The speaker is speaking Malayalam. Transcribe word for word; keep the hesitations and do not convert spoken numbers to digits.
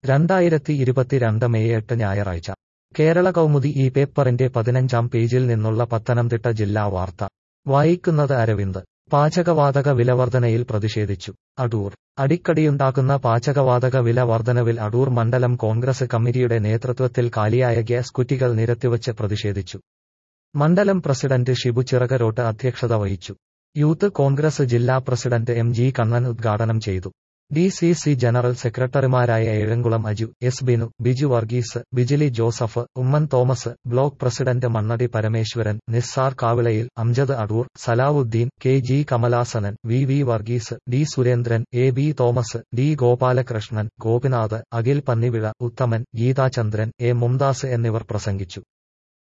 രണ്ടായിരത്തി ഇരുപത്തിരണ്ട് മെയ് എട്ട് ഞായറാഴ്ച കേരള കൗമുദി ഈ പേപ്പറിന്റെ പതിനഞ്ചാം പേജിൽ നിന്നുള്ള പത്തനംതിട്ട ജില്ലാ വാർത്ത വായിക്കുന്നത് അരവിന്ദ്. പാചകവാതക വിലവർധനയിൽ പ്രതിഷേധിച്ചു അടൂർ. അടിക്കടിയുണ്ടാക്കുന്ന പാചകവാതക വില വർധനവിൽ അടൂർ മണ്ഡലം കോൺഗ്രസ് കമ്മിറ്റിയുടെ നേതൃത്വത്തിൽ കാലിയായ ഗ്യാസ് കുറ്റികൾ നിരത്തിവച്ച് പ്രതിഷേധിച്ചു. മണ്ഡലം പ്രസിഡന്റ് ഷിബു ചിറകരോട്ട് അധ്യക്ഷത വഹിച്ചു. യൂത്ത് കോൺഗ്രസ് ജില്ലാ പ്രസിഡന്റ് എം ജി കണ്ണൻ ഉദ്ഘാടനം ചെയ്തു. ഡി സി സി ജനറൽ സെക്രട്ടറിമാരായ Ezhamkulam Aju, S Binu, Biju Varghese, Bijili Joseph, Oommen Thomas, block president Mannadi Parameswaran, Nissar Kavilayil, Amjad Adoor, Salahuddin, K G Kamalasanan, V V Varghese, D Surendran, A B Thomas, D Gopalakrishnan, Gopinath, Akhil Pannivizha, Uthaman, Geethachandran, A Mumtaz എന്നിവർ പ്രസംഗിച്ചു.